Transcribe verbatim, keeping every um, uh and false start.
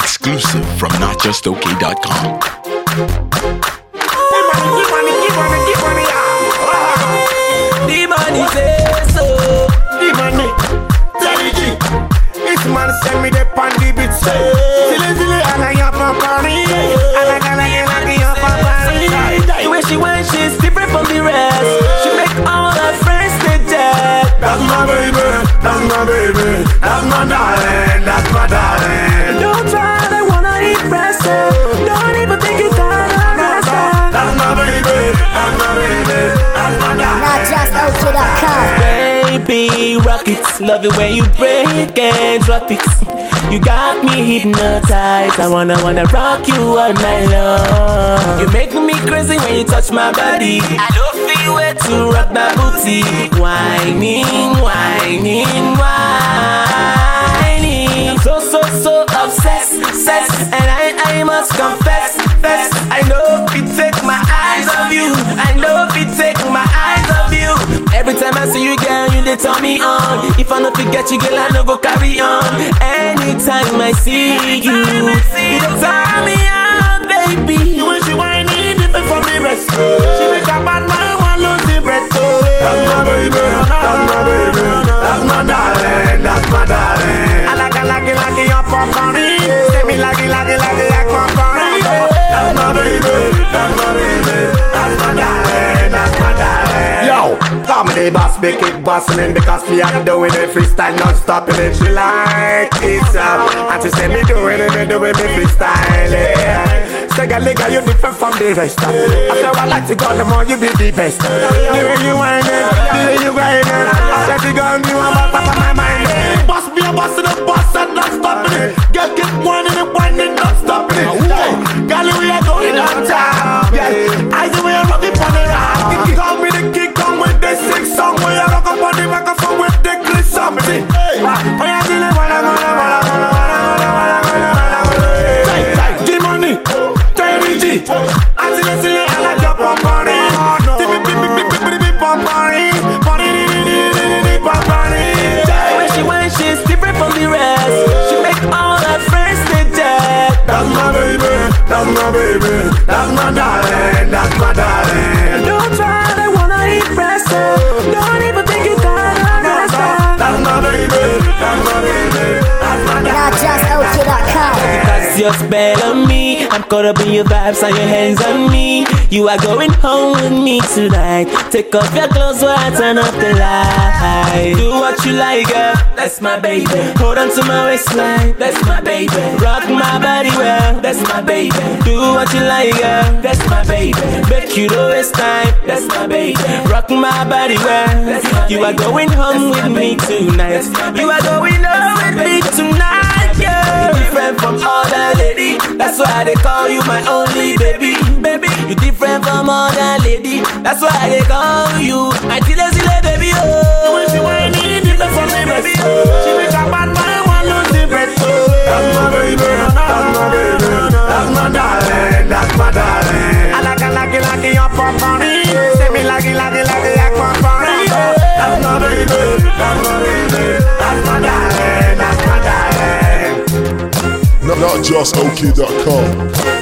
Exclusive from not just okay dot com. The money say so. The money, Teddy G. This man send me the pandy beat. Silly silly, I like your papari. I like I like I like your papari. The way she went, she's different from the rest. She make all her friends stay dead. That's my baby, that's my baby, that's my darling, that's my darling. Don't try, they wanna impress her. Don't even think you gotta rest her. That's my baby, that's my baby, that's my darling. not just okay dot com. Baby, rock it. Love it when you break and drop it. You got me hypnotized. I wanna, wanna rock you all night long. You make me crazy when you touch my body. I don't feel where to rock my booty. Whining, whining, whining. So, so, so obsessed, obsessed. And I, I must confess, confess. I know it take my eyes off you. I know it take my eyes off you. Every time I see you, girl, you they turn me on. If I don't forget you, girl, I no go carry on. Anytime I see you, you they turn me on, baby. The way she whining, different from the rest. She make a bad man want lose the breath. That's my baby, that's my baby, that's my darling, that's my darling. I like, I like it, like it, your papari. Say me like it, like it, like it, like papari. That's my baby, that's my baby, that's my darling, that's my darling. Yo, call me the boss, make it bossing because me I'm doing it freestyle, not stopping it. She like it, uh, and she say me doing it, me doing me freestyle. Yeah. Say, girl, nigga, you different from the rest. After I like to go, the more you be the best. The way you whine it, the way you grind it. I said you gon' be one more top of my mind. Boss be a boss in the boss and not stopping it. Girl, keep whining and whining, not stopping it. Girl, we are going downtown. I see we are rocking on the rock. Call me the king, come with the six song. We are rock up on the microphone with the clip something. Hey, I see the one, I wanna, wanna, wanna, wanna, wanna, wanna. G money, Teddy G. I see the silly, I like your papari. Bip, bip, bip, bip, bip, bip, papari. Papari, papari. The way she went, she's different from the rest. She make all her friends stay dead. That's my baby, that's my baby, that's my darling, that's my darling. Don't try, they wanna impress her. Don't even think you gotta rest her. That's my baby, that's my baby, that's my darling. not just okay dot com. Cause your spell on me, I'm caught up in your vibes and your hands on me. You are going home with me tonight. Take off your clothes while I turn up the light. Do what you like, girl, that's my baby. Hold on to my waistline, that's my baby. Rock my body well, that's my baby. Do what you like, girl, that's my baby. Make you don't waste time, that's my baby. Rock my body well, that's my baby. You are going home with me tonight. You are going home with me tonight, yeah. Different from other lady, that's why they call you my only baby. Baby, you different from other lady, that's why they call you my silly silly baby. Oh, When she whining, different from the rest. She make a bad man want lose the breath. That's my baby, that's my baby, that's my darling, that's my darling. I like it, like it, like it, your papari. Say me like it, like it, like it, like papari. That's my baby, that's my baby, that's my darling, that's my darling. not just okay dot com.